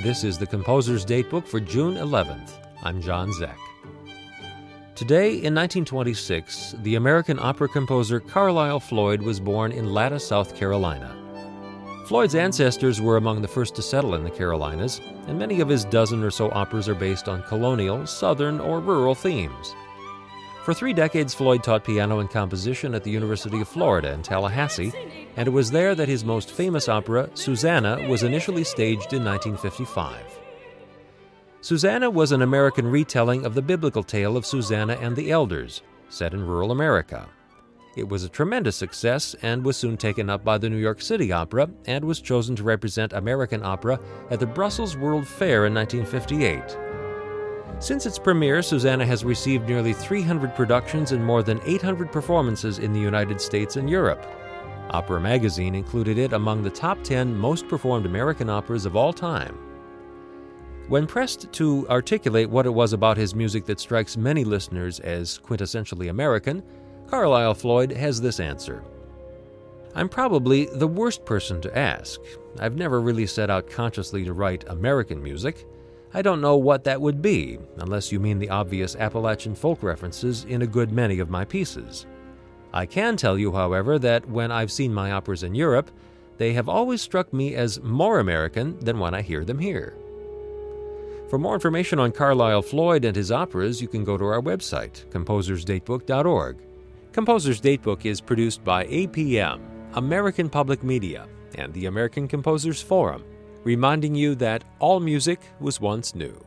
This is the Composer's Datebook for June 11th. I'm John Zeck. Today, in 1926, the American opera composer Carlisle Floyd was born in Latta, South Carolina. Floyd's ancestors were among the first to settle in the Carolinas, and many of his dozen or so operas are based on colonial, southern, or rural themes. For 3 decades, Floyd taught piano and composition at the University of Florida in Tallahassee, and it was there that his most famous opera, Susanna, was initially staged in 1955. Susanna was an American retelling of the biblical tale of Susanna and the Elders, set in rural America. It was a tremendous success and was soon taken up by the New York City Opera and was chosen to represent American opera at the Brussels World Fair in 1958. Since its premiere, Susanna has received nearly 300 productions and more than 800 performances in the United States and Europe. Opera Magazine included it among the top 10 most performed American operas of all time. When pressed to articulate what it was about his music that strikes many listeners as quintessentially American, Carlisle Floyd has this answer. I'm probably the worst person to ask. I've never really set out consciously to write American music. I don't know what that would be, unless you mean the obvious Appalachian folk references in a good many of my pieces. I can tell you, however, that when I've seen my operas in Europe, they have always struck me as more American than when I hear them here. For more information on Carlisle Floyd and his operas, you can go to our website, composersdatebook.org. Composer's Datebook is produced by APM, American Public Media, and the American Composers Forum, reminding you that all music was once new.